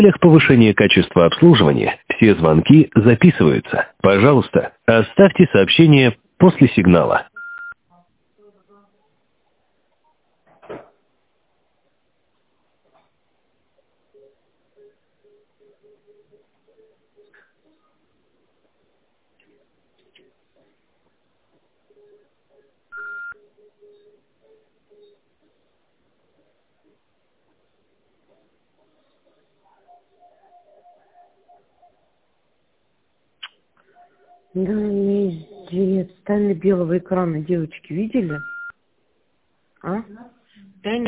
В целях повышения качества обслуживания все звонки записываются. Пожалуйста, оставьте сообщение после сигнала. Да, нет, стали белого экрана, девочки, видели? А? Да,